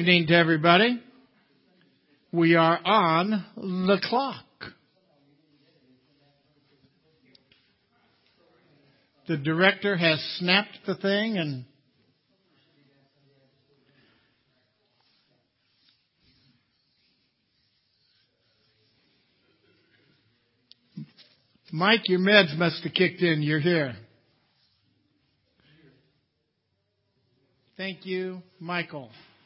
evening to everybody. We are on the clock. The director has snapped the thing and Mike, your meds must have kicked in. You're here. Thank you, Michael.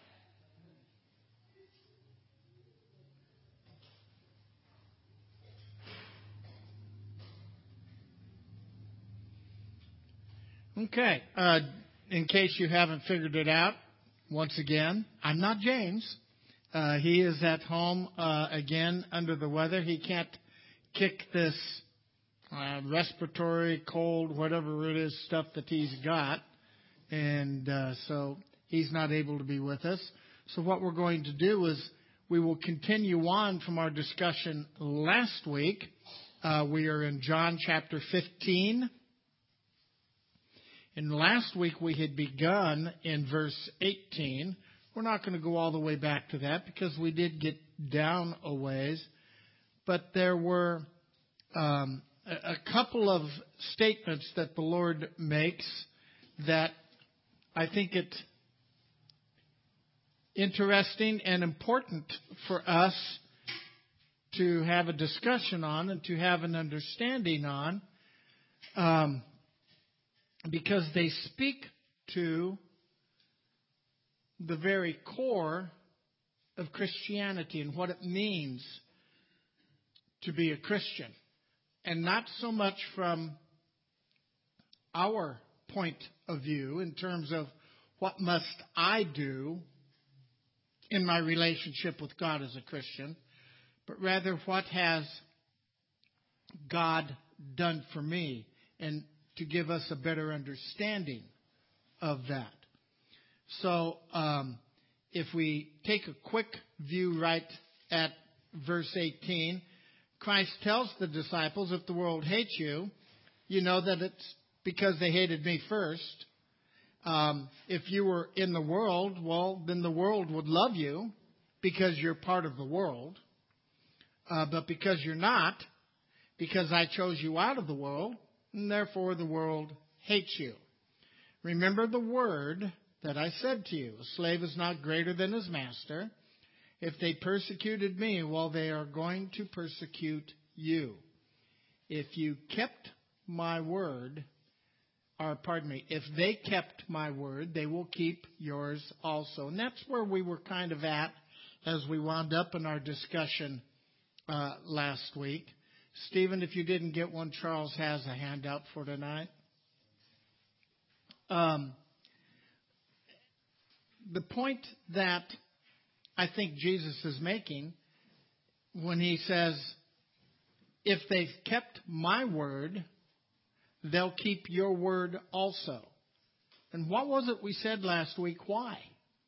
Okay. In case you haven't figured it out, once again, I'm not James. He is at home again under the weather. He can't kick this respiratory, cold, whatever it is, stuff that he's got. And so he's not able to be with us. So what we're going to do is we will continue on from our discussion last week. We are in John chapter 15. And last week we had begun in verse 18. We're not going to go all the way back to that because we did get down a ways. But there were a couple of statements that the Lord makes that I think it's interesting and important for us to have a discussion on and to have an understanding on, because they speak to the very core of Christianity and what it means to be a Christian. And not so much from our point of view in terms of what must I do in my relationship with God as a Christian, but rather what has God done for me, and to give us a better understanding of that. So if we take a quick view right at verse 18, Christ tells the disciples, if the world hates you, you know that it's because they hated me first. If you were in the world, well, then the world would love you because you're part of the world. But because you're not, because I chose you out of the world, and therefore the world hates you. Remember the word that I said to you, a slave is not greater than his master. If they persecuted me, well, they are going to persecute you. If you kept my word, if they kept my word, they will keep yours also. And that's where we were kind of at as we wound up in our discussion last week. Stephen, if you didn't get one, Charles has a handout for tonight. The point that I think Jesus is making when he says, if they've kept my word, they'll keep your word also. And what was it we said last week? Why?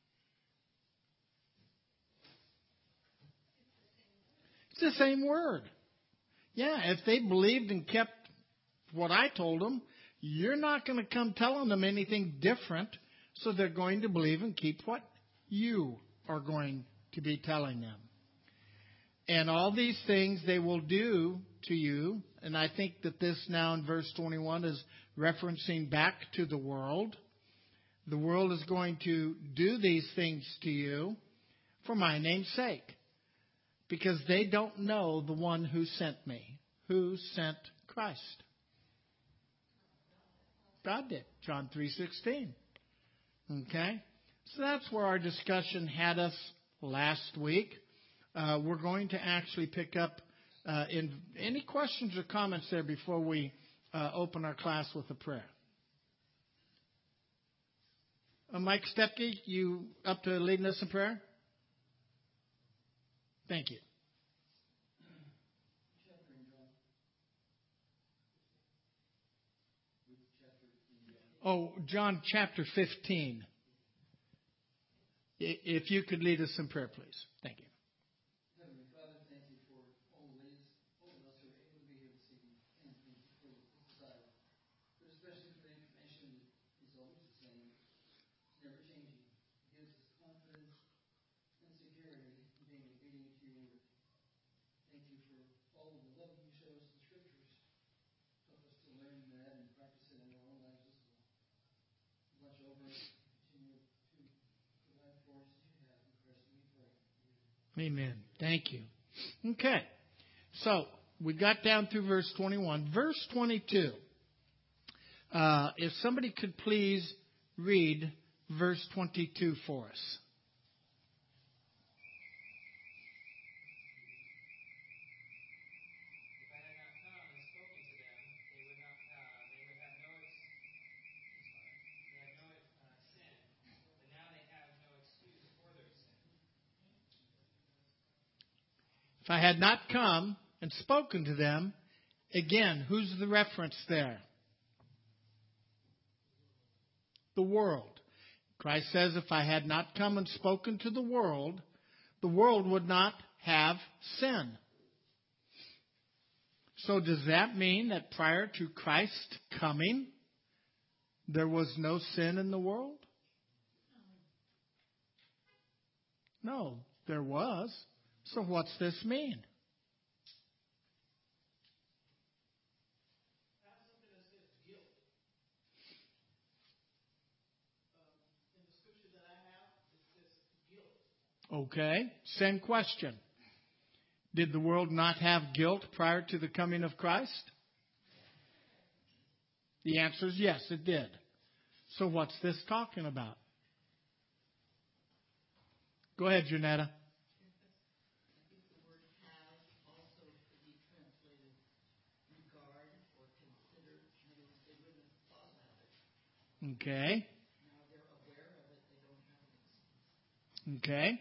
It's the same word. Yeah, if they believed and kept what I told them, you're not going to come telling them anything different. So they're going to believe and keep what you are going to be telling them. And all these things they will do to you. And I think that this now in verse 21 is referencing back to the world. The world is going to do these things to you for my name's sake, because they don't know the one who sent me. Who sent Christ? God did. John 3:16. Okay? So that's where our discussion had us last week. We're going to actually pick up in any questions or comments there before we open our class with a prayer. Mike Stepke, you up to leading us in prayer? Thank you. Oh, John chapter 15. If you could lead us in prayer, please. Thank you. Heavenly Father, thank you for always all of us who are able to be here this evening. And thank you for this dialogue. But especially for the information that is always the same. It's never changing. It gives us confidence continue to provide for us as you have. In Christ we pray. Amen. Thank you. Okay. So we got down through verse 21. Verse 22. If somebody could please read verse 22 for us. If I had not come and spoken to them, again, who's the reference there? The world. Christ says, if I had not come and spoken to the world would not have sin. So does that mean that prior to Christ's coming, there was no sin in the world? No, there was. So what's this mean? Okay, same question. Did the world not have guilt prior to the coming of Christ? The answer is yes, it did. So what's this talking about? Go ahead, Janetta. I think the word have also could be translated regard or consider. In other words, they wouldn't have thought about it. Okay. Now they're aware of it, they don't have an excuse. Okay.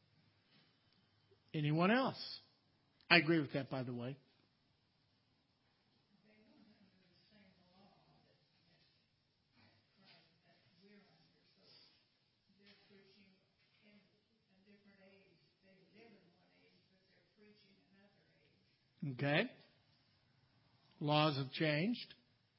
Anyone else? I agree with that, by the way. They weren't under the same law that Christ, that we're under, so they're preaching in a different age. They live in one age, but they're preaching another age. Okay. Laws have changed.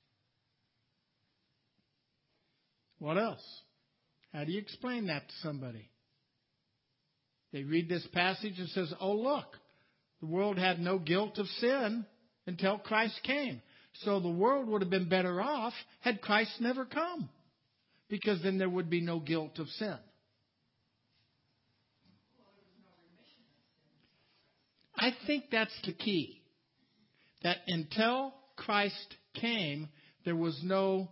What else? How do you explain that to somebody? They read this passage and says, oh, look, the world had no guilt of sin until Christ came. So the world would have been better off had Christ never come, because then there would be no guilt of sin. I think that's the key. That until Christ came, there was no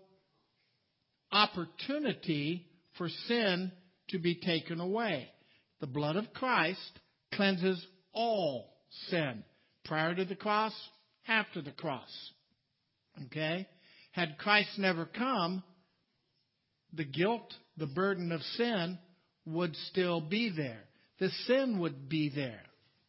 opportunity for sin to be taken away. The blood of Christ cleanses all sin, prior to the cross, after the cross. Okay? Had Christ never come, the guilt, the burden of sin would still be there. The sin would be there.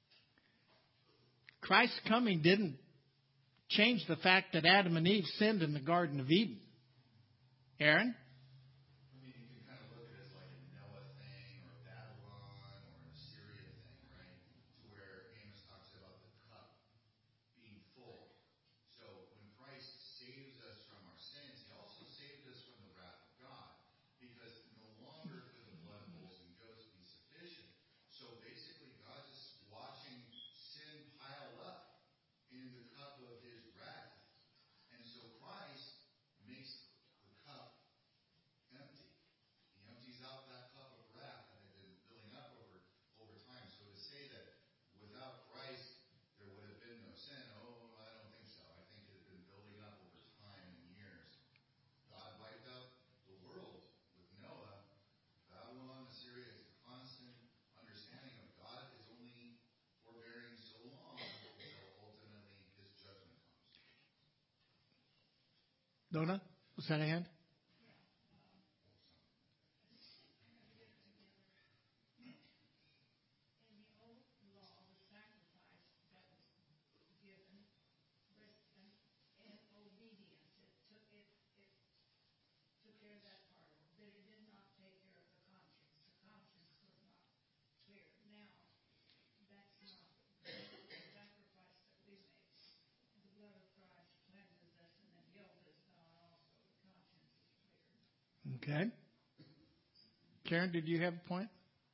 Christ's coming didn't change the fact that Adam and Eve sinned in the Garden of Eden. Aaron? I mean, you can kind of look at it as like a Noah thing or a Babylon or an Assyria thing, right? To where Amos talks about the cup being full. So when Christ saves us from our sins, he also saved us from the wrath of God. Because no longer could the blood of bulls and goats be sufficient. So basically, God's just watching sin pile up in the cup of his wrath. And so Christ makes the cup empty. He empties out that cup of wrath that had been building up over time. So to say that without Christ there would have been no sin, I don't think so. I think it had been building up over time and years. God wiped out the world with Noah. Babylon, Assyria is a constant understanding of God is only forbearing so long until ultimately his judgment comes. Donna? Was that a hand? In the old law, the sacrifice that was given was in obedience. It took care of that part of it, but it did not take care of the conscience. The conscience was not clear. Now, that's not the sacrifice that we make. The blood of Christ cleanses us, and the guilt is gone also. The conscience is cleared. Okay. Karen, did you have a point?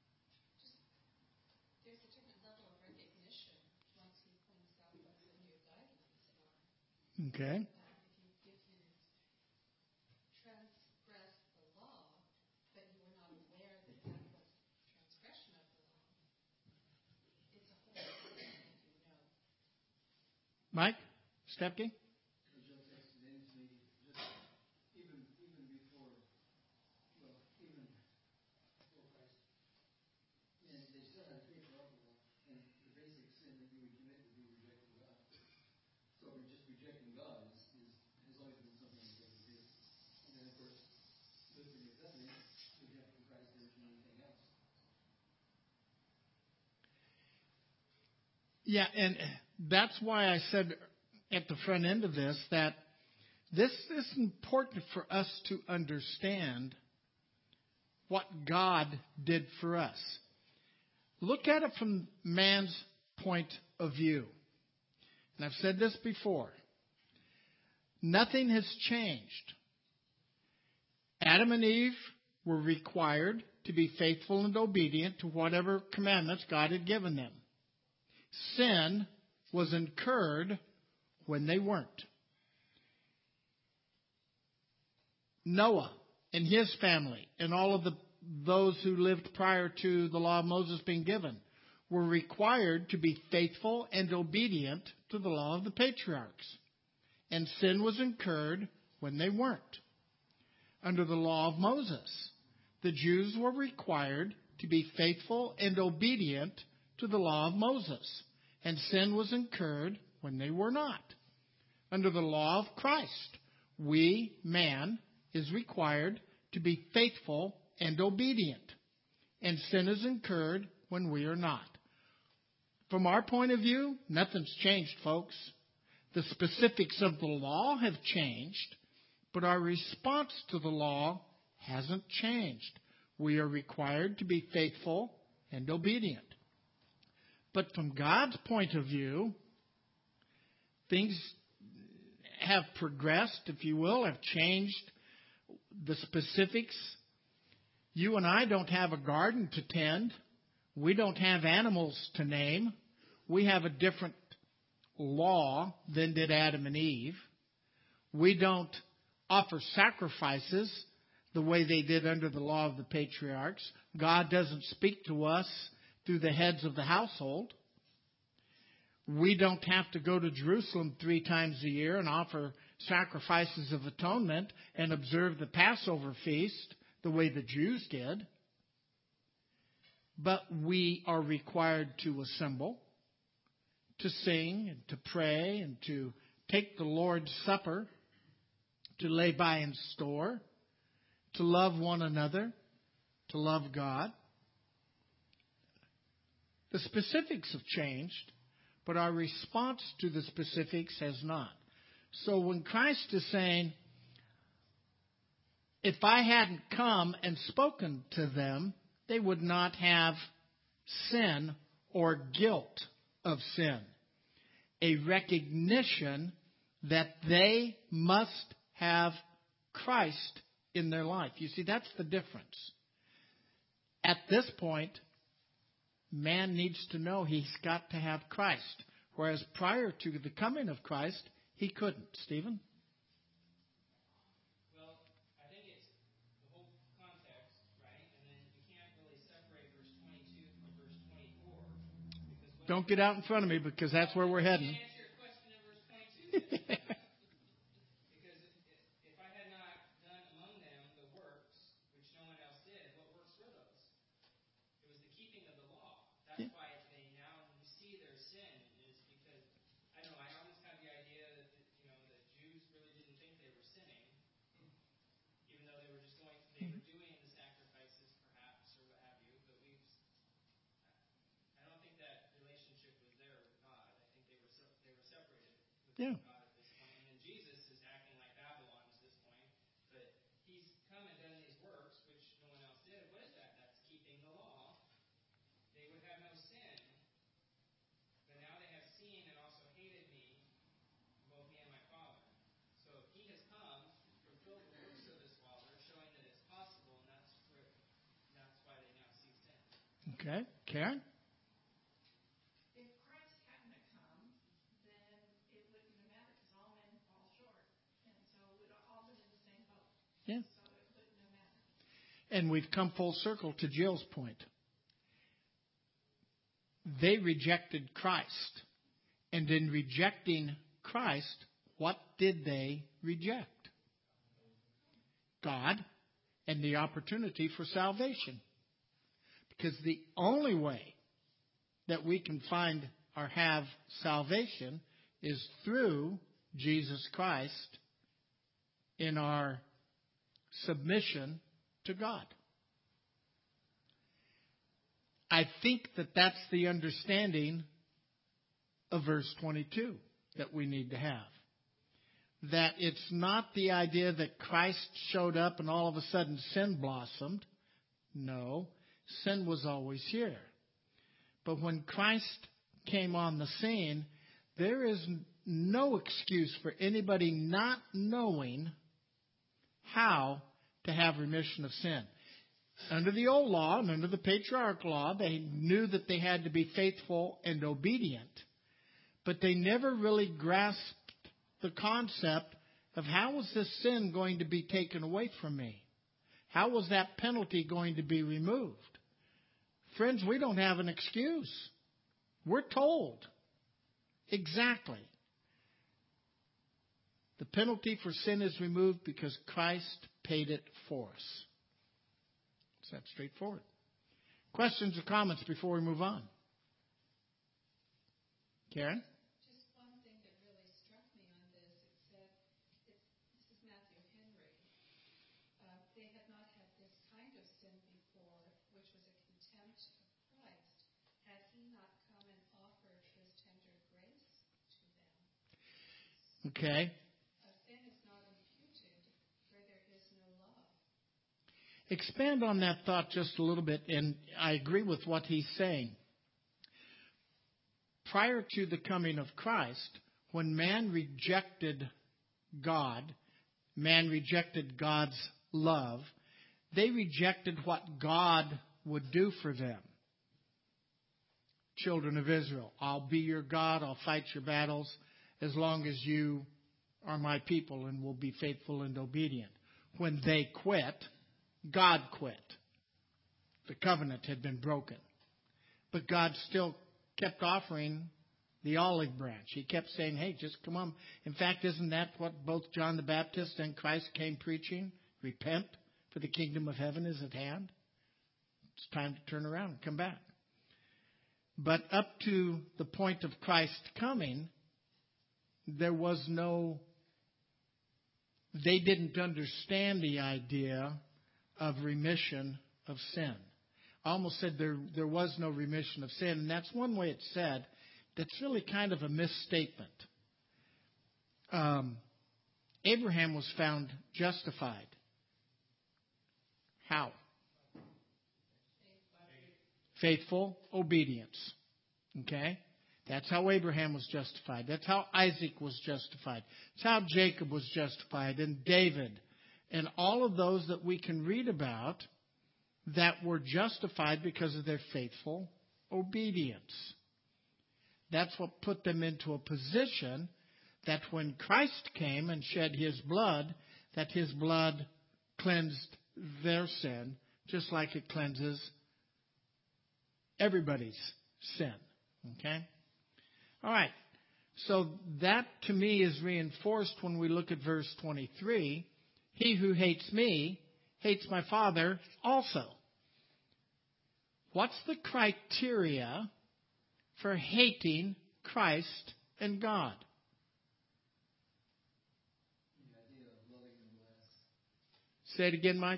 There's a different level of recognition once he points out what the new guidelines are. Okay. If you transgress the law, Mike Stepke? Because Joe texted in to me just even before, well, even before Christ, and they still had faith for alcohol, and the basic sin that you would commit would be rejecting God. So just rejecting God has always been something that they would do. And then, of course, with the New Covenant, we have from Christ there isn't anything else. Yeah, and that's why I said at the front end of this that this is important for us to understand what God did for us. Look at it from man's point of view. And I've said this before. Nothing has changed. Adam and Eve were required to be faithful and obedient to whatever commandments God had given them. Sin was incurred when they weren't. Noah and his family and all of those who lived prior to the law of Moses being given were required to be faithful and obedient to the law of the patriarchs. And sin was incurred when they weren't. Under the law of Moses, the Jews were required to be faithful and obedient to the law of Moses. And sin was incurred when they were not. Under the law of Christ, we, man, is required to be faithful and obedient. And sin is incurred when we are not. From our point of view, nothing's changed, folks. The specifics of the law have changed, but our response to the law hasn't changed. We are required to be faithful and obedient. But from God's point of view, things have progressed, if you will, have changed the specifics. You and I don't have a garden to tend. We don't have animals to name. We have a different law than did Adam and Eve. We don't offer sacrifices the way they did under the law of the patriarchs. God doesn't speak to us through the heads of the household. We don't have to go to Jerusalem 3 times a year and offer sacrifices of atonement and observe the Passover feast the way the Jews did. But we are required to assemble, to sing and to pray and to take the Lord's Supper, to lay by in store, to love one another, to love God. The specifics have changed, but our response to the specifics has not. So when Christ is saying, if I hadn't come and spoken to them, they would not have sin or guilt of sin. A recognition that they must have Christ in their life. You see, that's the difference. At this point, man needs to know he's got to have Christ. Whereas prior to the coming of Christ, he couldn't. Stephen? Well, I think it's the whole context, right? And then you can't really separate verse 22 from verse 24. Because Don't get out in front of me because that's where we're heading. Answer your question in verse 22. Because if I had not done among them the works which no one else did, what works were those? It was the keeping of the law. That's why they now see their sin is because, I don't know, I always have the idea that, the Jews really didn't think they were sinning, even though they were just they were doing the sacrifices perhaps or what have you, but I don't think that relationship was there with God. I think they were separated with Yeah. God at this point. And then Jesus is acting like Babylon at this point, but he's come and done these works which no one else did. What is that? That's keeping the law. They would have no sin, but now they have seen and also hated me, both me and my Father. So he has come, fulfilled the works of his Father, showing that it's possible, and that's why they now see sin. Okay. Karen? If Christ hadn't have come, then it wouldn't have mattered because all men fall short. And so we'd all been in the same boat. Yeah. So it wouldn't have mattered. And we've come full circle to Jill's point. They rejected Christ. And in rejecting Christ, what did they reject? God and the opportunity for salvation. Because the only way that we can find or have salvation is through Jesus Christ in our submission to God. I think that that's the understanding of verse 22 that we need to have. That it's not the idea that Christ showed up and all of a sudden sin blossomed. No, sin was always here. But when Christ came on the scene, there is no excuse for anybody not knowing how to have remission of sin. Under the old law and under the patriarchal law, they knew that they had to be faithful and obedient. But they never really grasped the concept of how was this sin going to be taken away from me? How was that penalty going to be removed? Friends, we don't have an excuse. We're told exactly. The penalty for sin is removed because Christ paid it for us. It's that straightforward. Questions or comments before we move on? Karen? Just one thing that really struck me on this, it said, this is Matthew Henry, they had not had this kind of sin before, which was a contempt of Christ. Had he not come and offered his tender grace to them? Okay. Sin is not imputed where there is no love. Expand on that thought just a little bit, and I agree with what he's saying. Prior to the coming of Christ, when man rejected God, man rejected God's love, they rejected what God would do for them. Children of Israel, I'll be your God, I'll fight your battles as long as you are my people and will be faithful and obedient. When they quit, God quit. The covenant had been broken. But God still kept offering the olive branch. He kept saying, hey, just come on. In fact, isn't that what both John the Baptist and Christ came preaching? Repent, for the kingdom of heaven is at hand. It's time to turn around and come back. But up to the point of Christ coming, there was no, they didn't understand the idea of remission of sin. I almost said there was no remission of sin, and that's one way it's said. That's really kind of a misstatement. Abraham was found justified. How? Faithful obedience. Okay? That's how Abraham was justified. That's how Isaac was justified. That's how Jacob was justified, and David, and all of those that we can read about that were justified because of their faithful obedience. That's what put them into a position that when Christ came and shed his blood, that his blood cleansed their sin, just like it cleanses everybody's sin. Okay? All right. So that to me is reinforced when we look at verse 23. He who hates me hates my Father also. What's the criteria for hating Christ and God? The idea of loving them less. Say it again, Mike.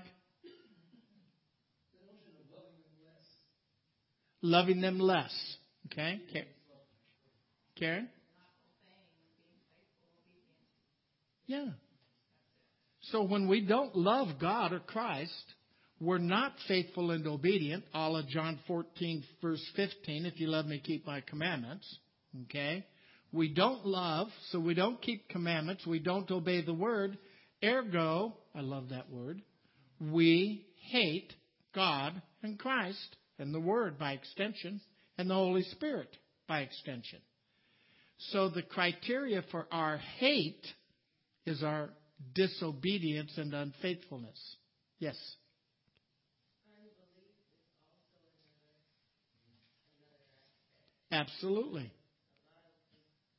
The notion of loving them less. Loving them less. Okay? Karen? Yeah. So when we don't love God or Christ, we're not faithful and obedient, a la John 14, verse 15, if you love me, keep my commandments. Okay? We don't love, so we don't keep commandments. We don't obey the word. Ergo, I love that word, we hate God and Christ and the Word by extension and the Holy Spirit by extension. So the criteria for our hate is our disobedience and unfaithfulness. Yes? Unbelief is also another aspect. Absolutely. A lot of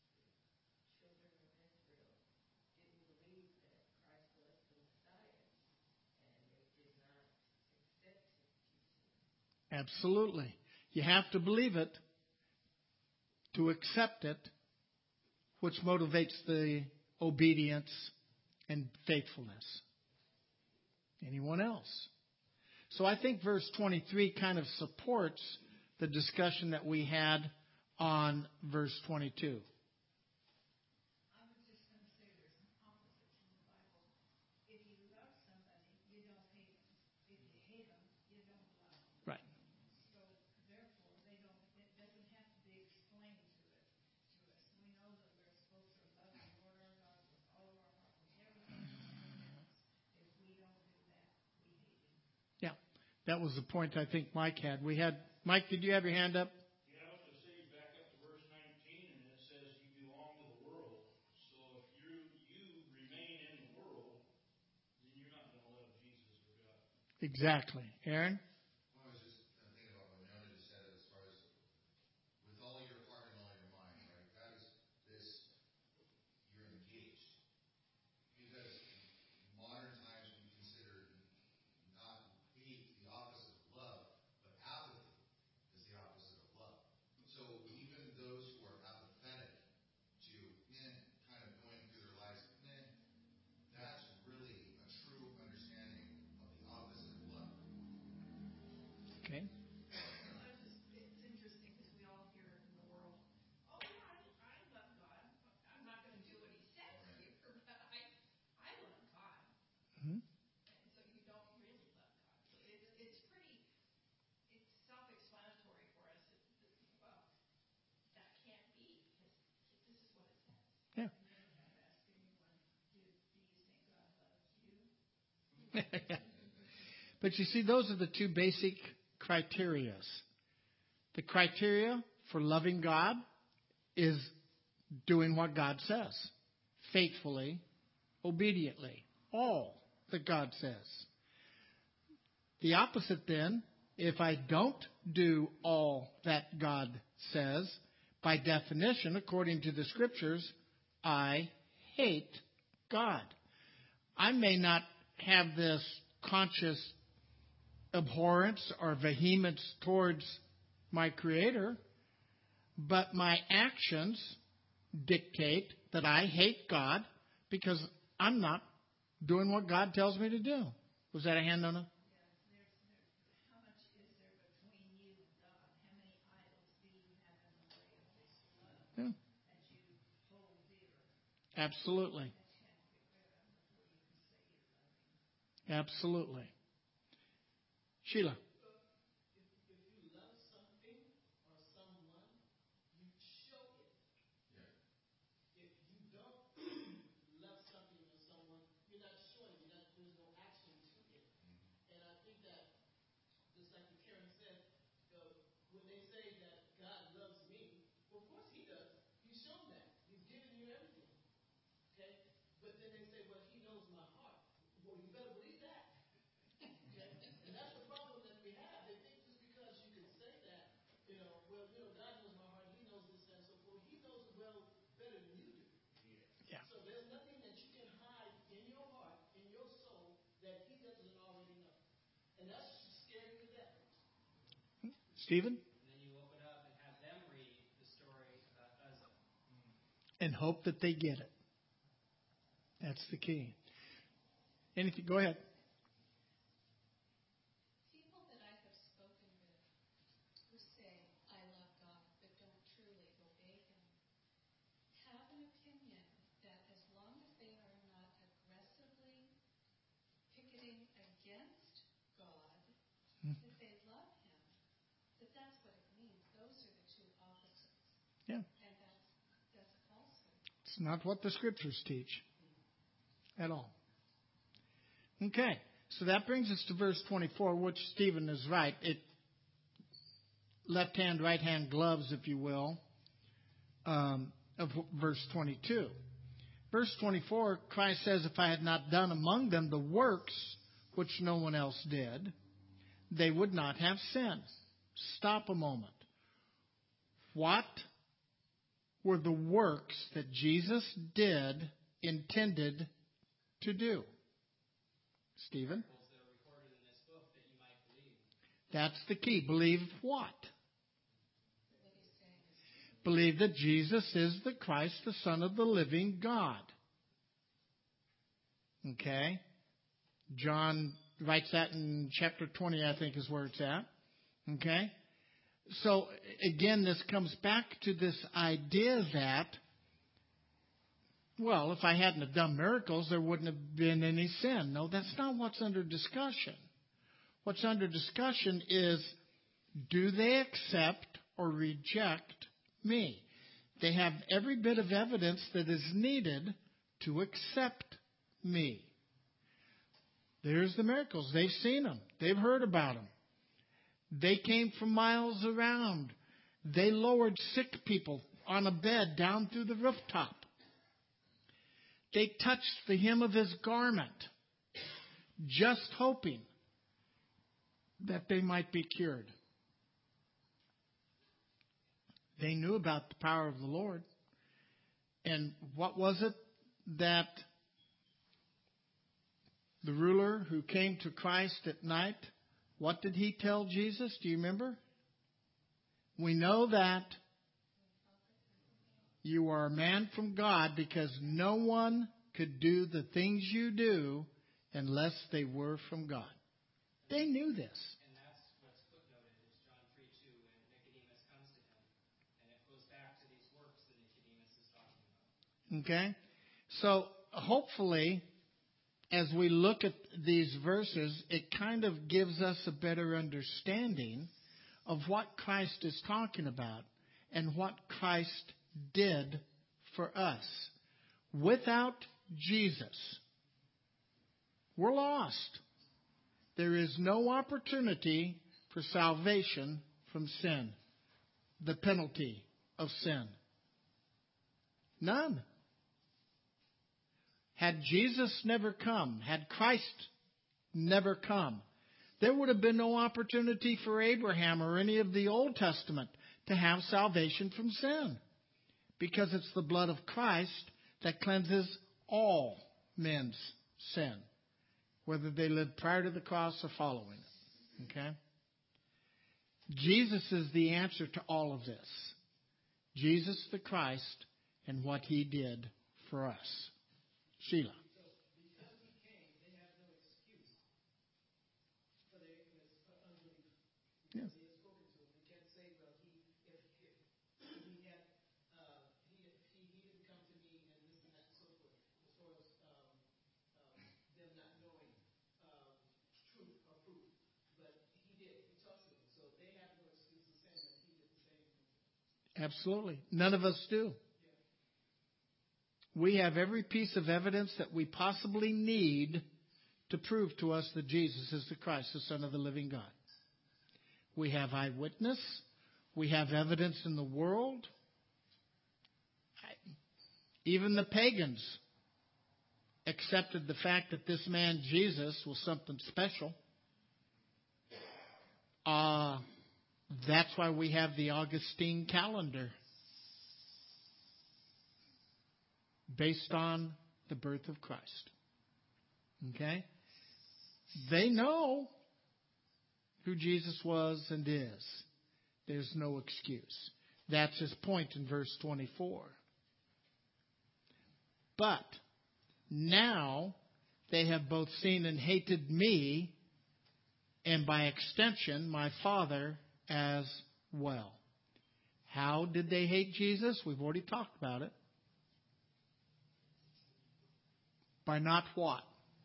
Absolutely. You have to believe it to accept it, which motivates the obedience and faithfulness. Anyone else? So I think verse 23 kind of supports the discussion that we had on verse 22. I was just going to say there's an opposite in the Bible. If you love somebody, you don't hate them. If you hate them, you don't love them. Right. So therefore, it doesn't have to be explained to us. We know that we're supposed to love the Lord our God with all of our heart, with everything in us. If we don't do that, we hate him. Yeah. That was the point I think Mike had. Mike, did you have your hand up? Yeah, I was going to say, back up to verse 19, and it says you belong to the world. So if you remain in the world, then you're not going to love Jesus or God. Exactly. Aaron? Well, I was just thinking about what Nona just said as far as with all your heart and all your mind, right? That is this, you're engaged. Because in modern times we consider not hate the opposite of love, but apathy is the opposite of love. So even those who are apathetic to kind of going through their lives, that's really a true understanding of the opposite of love. Okay. It's interesting because we all hear in the world, oh, yeah, I love God. I'm not going to do what he says here, but I love God. Mhm. And so you don't really love God. So it's self-explanatory for us. Well, that can't be because this is what it says. Yeah. You never have asked anyone, do you think God loves you? But you see, those are the two basic criterias. The criteria for loving God is doing what God says, faithfully, obediently, all that God says. The opposite then, if I don't do all that God says, by definition, according to the Scriptures, I hate God. I may not have this conscious abhorrence or vehemence towards my Creator, but my actions dictate that I hate God because I'm not doing what God tells me to do. Was that a hand on it? How much is there between you and God? How many idols do you have in the way of this love Yeah. that you hold dear? Absolutely. That you have to get rid of before you can say you love him. Absolutely. Sheila. If you love something or someone, you show it. Yeah. If you don't love something or someone, you're not showing it. There's no action to it. And I think that, just like what Karen said, when they say that God loves me, well, of course he does. He's shown that. He's given you everything. Okay? But then they say, well, he knows my heart. Well, you better believe that. Okay? And that's the problem that we have. They think just because you can say that, God knows my heart, he knows this and so forth. He knows it well better than you do. Yeah. So there's nothing that you can hide in your heart, in your soul, that he doesn't already know. And that's scary to death. Stephen? And then you open up and have them read the story about Uzzah. And hope that they get it. That's the key. Anything? Go ahead. People that I have spoken with who say, I love God, but don't truly obey him, have an opinion that as long as they are not aggressively picketing against God, that they love him, that's what it means. Those are the two opposites. Yeah. And that's a falsehood. It's not what the Scriptures teach at all. Okay. So that brings us to verse 24, which Stephen is right. It left hand, right hand gloves, if you will, of verse 22. Verse 24, Christ says, if I had not done among them the works which no one else did, they would not have sinned. Stop a moment. What were the works that Jesus did intended to do? Stephen? That are recorded in this book that you might believe. That's the key. Believe what? Believe that Jesus is the Christ, the Son of the living God. Okay? John writes that in chapter 20, I think is where it's at. Okay? So, again, this comes back to this idea that, well, if I hadn't have done miracles, there wouldn't have been any sin. No, that's not what's under discussion. What's under discussion is, do they accept or reject me? They have every bit of evidence that is needed to accept me. There's the miracles. They've seen them. They've heard about them. They came from miles around. They lowered sick people on a bed down through the rooftop. They touched the hem of his garment, just hoping that they might be cured. They knew about the power of the Lord. And what was it that the ruler who came to Christ at night, what did he tell Jesus? Do you remember? We know that you are a man from God because no one could do the things you do unless they were from God. They knew this. And that's what's footnoted is John 3:2, when Nicodemus comes to him. And it goes back to these works that Nicodemus is talking about. Okay? So hopefully, as we look at these verses, it kind of gives us a better understanding of what Christ is talking about and what Christ did for us. Without Jesus, we're lost. There is no opportunity for salvation from sin, the penalty of sin. None. Had Jesus never come, had Christ never come, there would have been no opportunity for Abraham or any of the Old Testament to have salvation from sin. Because it's the blood of Christ that cleanses all men's sin, whether they lived prior to the cross or following it. Okay? Jesus is the answer to all of this. Jesus the Christ and what he did for us. Sheila. Because he came, they have no excuse for their unbelief. Because he has spoken to them. They can't say, well, he didn't come to me and this and that and so forth. As far as them not knowing truth or proof. But he did. He talked to them. So they have no excuse in saying that he did the same thing. Absolutely. None of us do. We have every piece of evidence that we possibly need to prove to us that Jesus is the Christ, the Son of the living God. We have eyewitness. We have evidence in the world. Even the pagans accepted the fact that this man Jesus was something special. That's why we have the Augustine calendar, based on the birth of Christ. Okay? They know who Jesus was and is. There's no excuse. That's his point in verse 24. But now they have both seen and hated me, and by extension, my Father as well. How did they hate Jesus? We've already talked about it. By not what?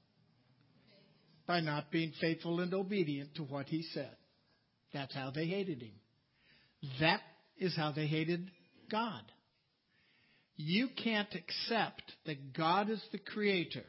By not being faithful and obedient to what he said. That's how they hated him. That is how they hated God. You can't accept that God is the creator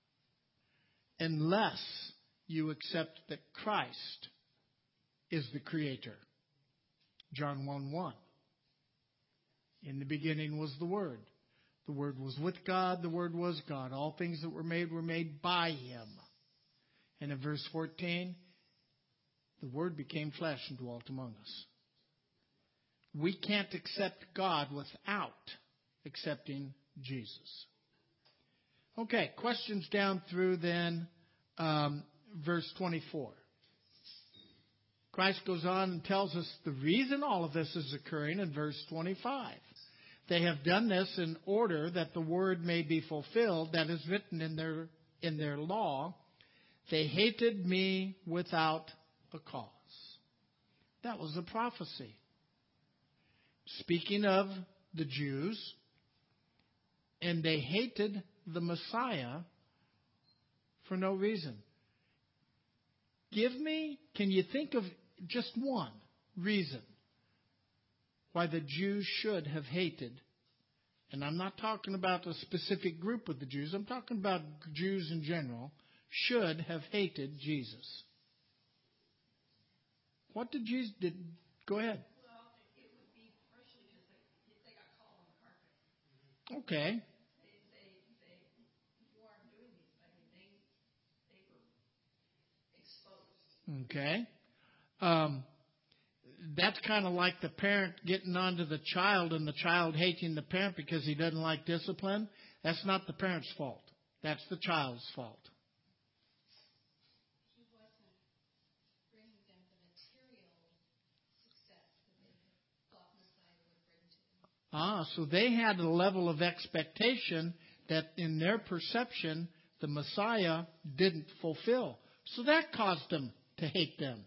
unless you accept that Christ is the creator. John 1:1. In the beginning was the Word. The Word was with God. The Word was God. All things that were made by him. And in verse 14, the Word became flesh and dwelt among us. We can't accept God without accepting Jesus. Okay, questions down through then verse 24. Christ goes on and tells us the reason all of this is occurring in verse 25. They have done this in order that the word may be fulfilled that is written in their law. They hated me without a cause. That was a prophecy. Speaking of the Jews, and they hated the Messiah for no reason. Can you think of just one reason why the Jews should have hated? And I'm not talking about a specific group of the Jews. I'm talking about Jews in general should have hated Jesus. What did Jesus did? Go ahead. Well, it would be partially because they got caught on the carpet. Okay. You aren't doing these. I mean, they were exposed. Okay. That's kind of like the parent getting onto the child and the child hating the parent because he doesn't like discipline. That's not the parent's fault. That's the child's fault. He wasn't bringing them the material success that they had thought Messiah would bring to them. So they had a level of expectation that in their perception, the Messiah didn't fulfill. So that caused them to hate them.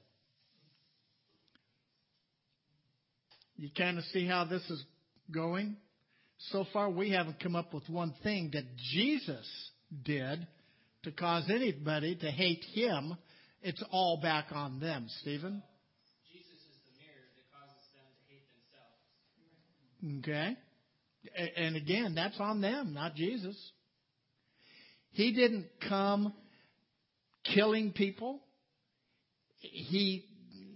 You kind of see how this is going? So far, we haven't come up with one thing that Jesus did to cause anybody to hate him. It's all back on them, Stephen. Jesus is the mirror that causes them to hate themselves. Okay? And again, that's on them, not Jesus. He didn't come killing people. He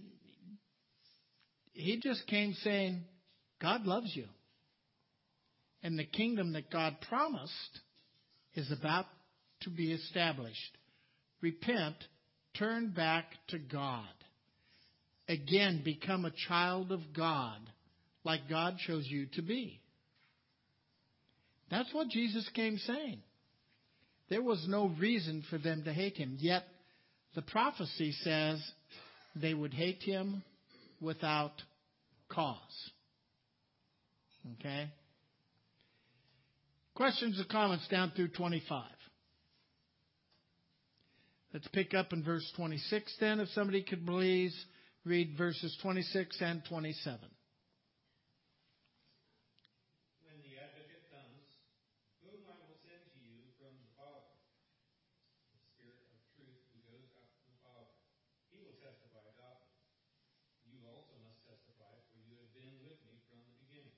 just came saying, God loves you. And the kingdom that God promised is about to be established. Repent, turn back to God. Again, become a child of God, like God chose you to be. That's what Jesus came saying. There was no reason for them to hate him. Yet, the prophecy says they would hate him without cause. Okay? Questions or comments down through 25. Let's pick up in verse 26 then, if somebody could please read verses 26 and 27. When the advocate comes, whom I will send to you from the Father, the Spirit of truth who goes out from the Father, he will testify about me. You also must testify, for you have been with me from the beginning.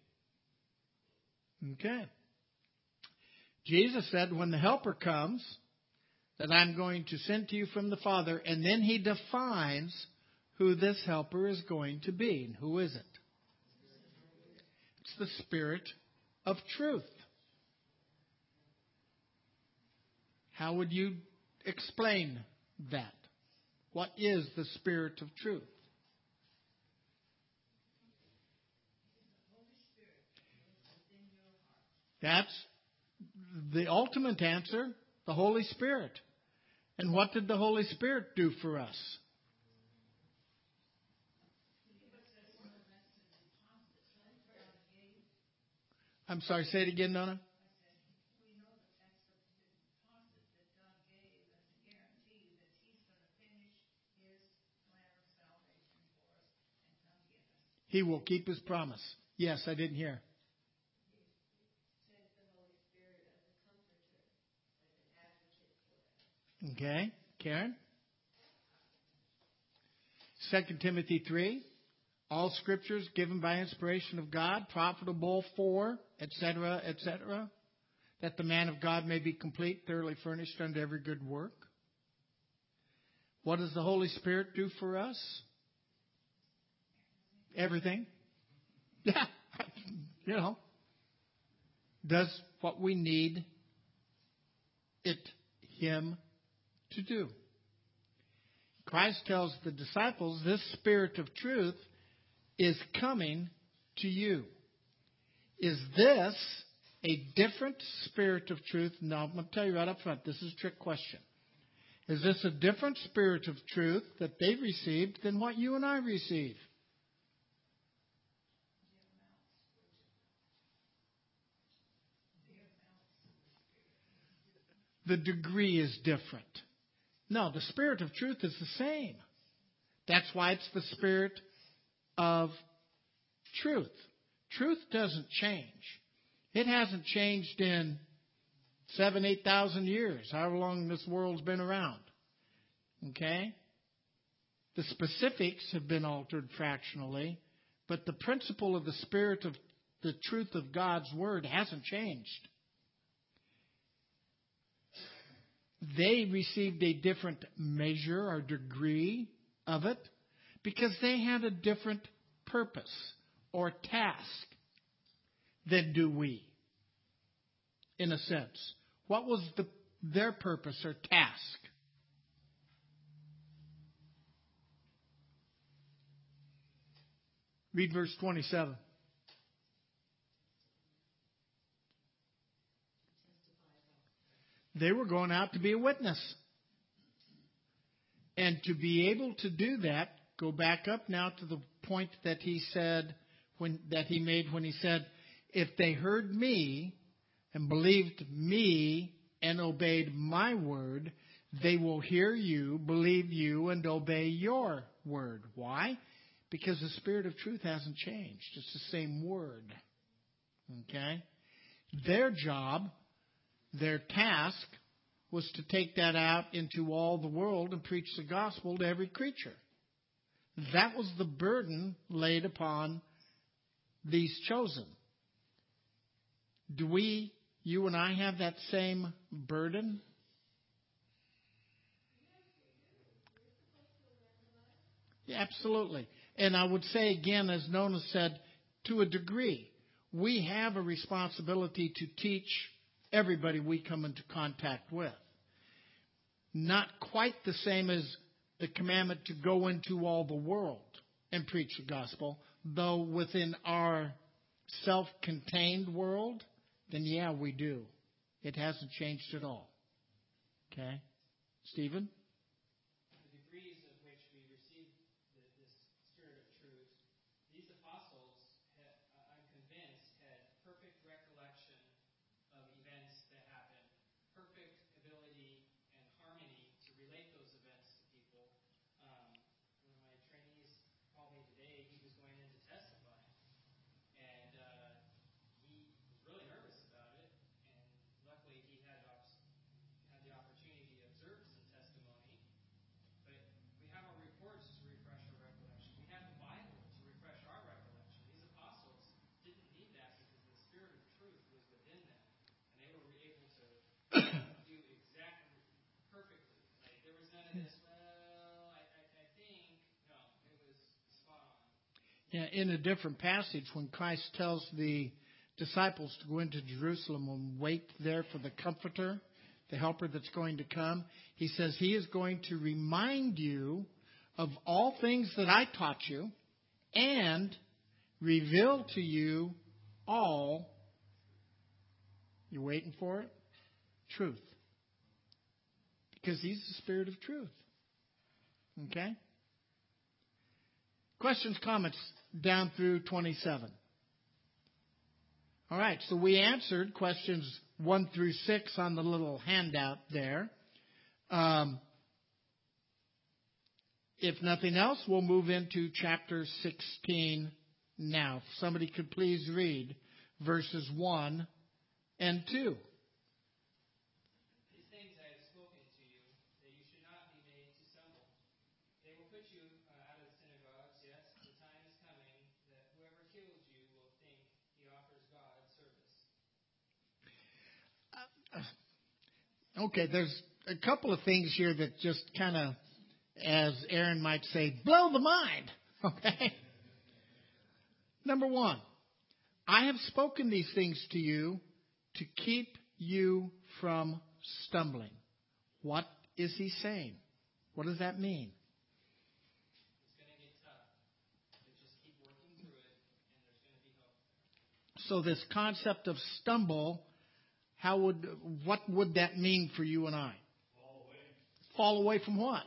Okay. Jesus said, when the Helper comes, that I'm going to send to you from the Father, and then he defines who this Helper is going to be. And who is it? It's the Spirit of truth. How would you explain that? What is the Spirit of truth? That's the ultimate answer, the Holy Spirit. And what did the Holy Spirit do for us? I'm sorry, say it again, Nona. We know that that's the deposit that God gave as a guarantee that he's going to finish his plan of salvation for us and come get us. He will keep his promise. Yes, I didn't hear. Sent the Holy Spirit as a comforter, as an advocate for us. Okay, Karen? 2 Timothy 3. All scriptures given by inspiration of God, profitable for, etc., etc., that the man of God may be complete, thoroughly furnished unto every good work. What does the Holy Spirit do for us? Everything. Yeah, does what we need him to do. Christ tells the disciples, this Spirit of truth is coming to you. Is this a different Spirit of truth? No, I'm going to tell you right up front. This is a trick question. Is this a different spirit of truth that they've received than what you and I receive? The degree is different. No, the spirit of truth is the same. That's why it's the spirit of truth. Truth doesn't change. It hasn't changed in 7,000, 8,000 years, however long this world's been around. Okay? The specifics have been altered fractionally, but the principle of the spirit of the truth of God's Word hasn't changed. They received a different measure or degree of it because they had a different purpose or task than do we, in a sense. What was their purpose or task? Read verse 27. They were going out to be a witness. And to be able to do that, go back up now to the point that he said, that he made when he said, if they heard me and believed me and obeyed my word, they will hear you, believe you, and obey your word. Why? Because the spirit of truth hasn't changed. It's the same word. Okay? Their job, their task, was to take that out into all the world and preach the gospel to every creature. That was the burden laid upon these chosen. Do we, you and I, have that same burden? Yeah, absolutely. And I would say again, as Nona said, to a degree, we have a responsibility to teach everybody we come into contact with. Not quite the same as the commandment to go into all the world and preach the gospel, though within our self-contained world, then yeah, we do. It hasn't changed at all. Okay? Stephen? The degrees of which we receive this spirit of truth, these apostles, I'm convinced, had perfect recollection of events that happened, perfect ability and harmony to relate those events to people. One of my trainees called me today. He was going in to testify, and he was really nervous about it. And luckily, he had the opportunity to observe some testimony. But we have our reports to refresh our recollection. We have the Bible to refresh our recollection. These apostles didn't need that because the spirit of truth was within them, and they were able to do exactly perfectly. Like there was none of this. Well, I think no, it was spot on. Yeah, in a different passage, when Christ tells the disciples to go into Jerusalem and wait there for the Comforter, the Helper that's going to come, he says he is going to remind you of all things that I taught you and reveal to you all, you waiting for it? Truth. Because he's the spirit of truth. Okay? Questions, comments down through 27. All right, so we answered questions 1 through 6 on the little handout there. If nothing else, we'll move into chapter 16 now. If somebody could please read verses 1 and 2. These things I have spoken to you, that you should not be made to stumble. They will put you out of the synagogues. Yes, the time is coming that whoever kills you will think he offers God service. Okay, there's a couple of things here that just kind of, as Aaron might say, blow the mind. Okay? Number 1, I have spoken these things to you to keep you from stumbling. What is he saying? What does that mean? It's going to get tough, but just keep working through it, and there's going to be hope. So this concept of stumble, what would that mean for you and I? fall away from what?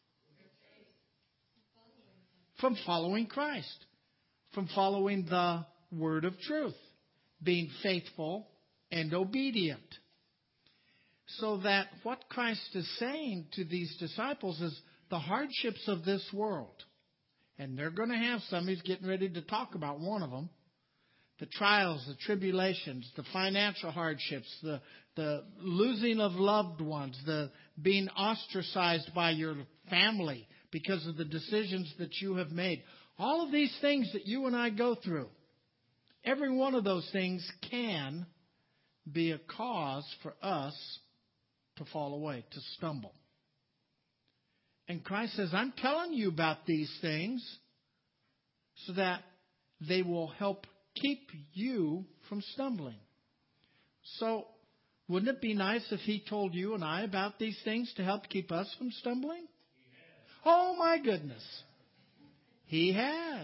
From following Christ. From following the word of truth. Being faithful and obedient. So that what Christ is saying to these disciples is the hardships of this world. And they're going to have some. He's getting ready to talk about one of them. The trials, the tribulations, the financial hardships, the losing of loved ones, the being ostracized by your family because of the decisions that you have made. All of these things that you and I go through, every one of those things can be a cause for us to fall away, to stumble. And Christ says, I'm telling you about these things so that they will help keep you from stumbling. So, wouldn't it be nice if He told you and I about these things to help keep us from stumbling? Oh my goodness. He has.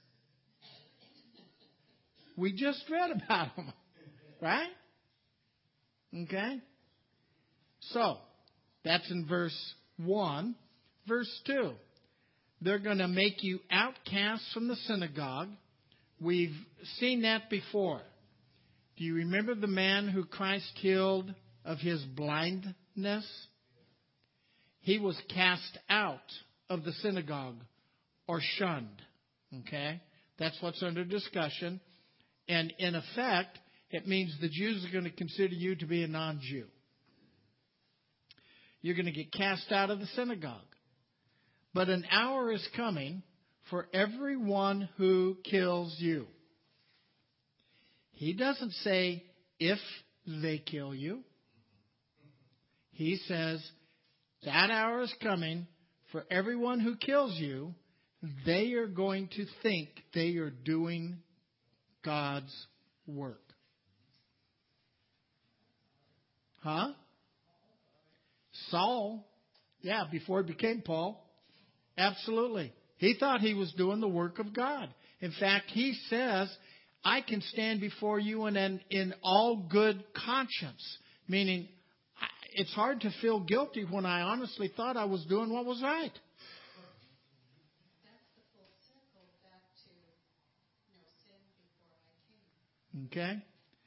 We just read about them. Right? Okay? So, that's in verse 1. Verse 2. They're going to make you outcasts from the synagogue. We've seen that before. Do you remember the man who Christ healed of his blindness? He was cast out of the synagogue or shunned. Okay? That's what's under discussion. And in effect, it means the Jews are going to consider you to be a non-Jew. You're going to get cast out of the synagogue. But an hour is coming for everyone who kills you. He doesn't say if they kill you. He says that hour is coming for everyone who kills you. They are going to think they are doing God's work. Huh? Saul, yeah, before he became Paul, absolutely. He thought he was doing the work of God. In fact, he says, I can stand before you in all good conscience. Meaning, it's hard to feel guilty when I honestly thought I was doing what was right. That's the full circle back to no sin before I came. Okay?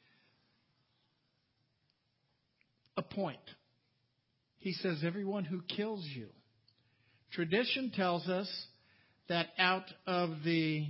A point. He says, everyone who kills you. Tradition tells us that out of the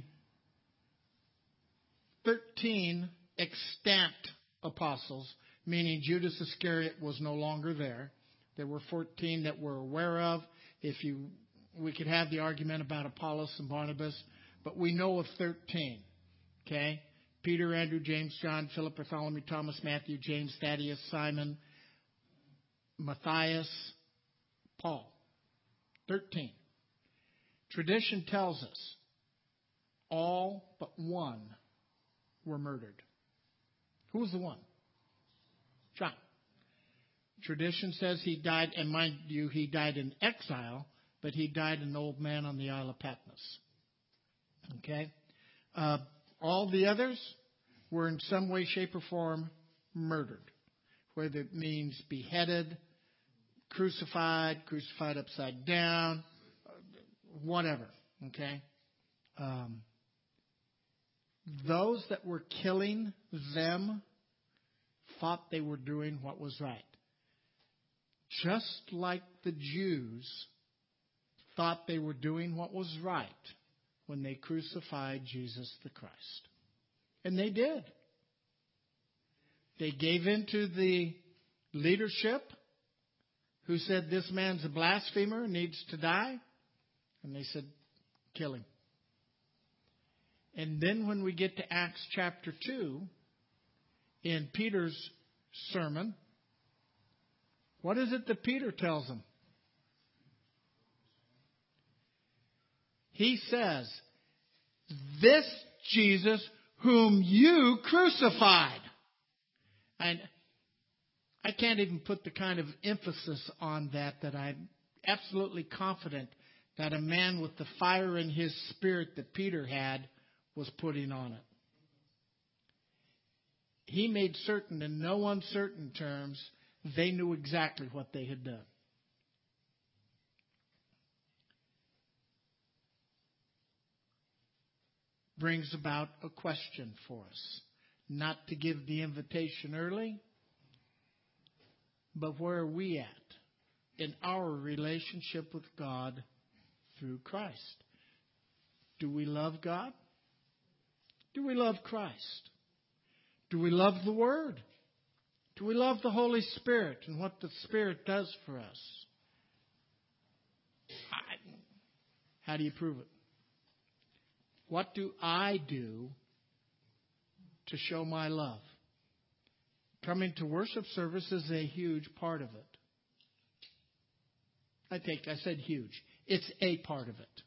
13 extant apostles, meaning Judas Iscariot was no longer there, there were 14 that we're aware of. We could have the argument about Apollos and Barnabas, but we know of 13. Okay? Peter, Andrew, James, John, Philip, Bartholomew, Thomas, Matthew, James, Thaddeus, Simon, Matthias, Paul. 13. Tradition tells us all but one were murdered. Who was the one? John. Tradition says he died, and mind you, he died in exile, but he died an old man on the Isle of Patmos. Okay? All the others were in some way, shape, or form murdered. Whether it means beheaded, crucified upside down, whatever. Okay? Those that were killing them thought they were doing what was right. Just like the Jews thought they were doing what was right when they crucified Jesus the Christ. And they did. They gave in to the leadership who said this man's a blasphemer, needs to die. And they said, kill him. And then when we get to Acts chapter 2, in Peter's sermon, what is it that Peter tells them? He says, this Jesus whom you crucified. And I can't even put the kind of emphasis on that I'm absolutely confident that a man with the fire in his spirit that Peter had was putting on it. He made certain in no uncertain terms they knew exactly what they had done. brings about a question for us. Not to give the invitation early, but where are we at in our relationship with God through Christ? Do we love God? Do we love Christ? Do we love the Word? Do we love the Holy Spirit and what the Spirit does for us? How do you prove it? What do I do to show my love? Coming to worship service is a huge part of it. I said huge. It's a part of it.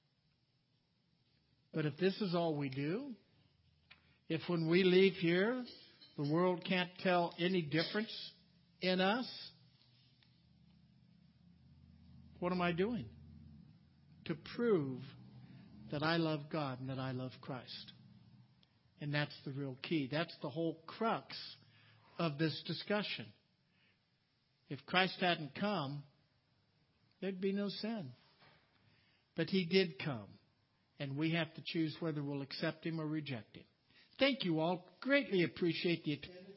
But if this is all we do, if when we leave here, the world can't tell any difference in us, what am I doing to prove that I love God and that I love Christ? And that's the real key. That's the whole crux of this discussion. If Christ hadn't come, there'd be no sin. But He did come. And we have to choose whether we'll accept Him or reject Him. Thank you all. Greatly appreciate the attention.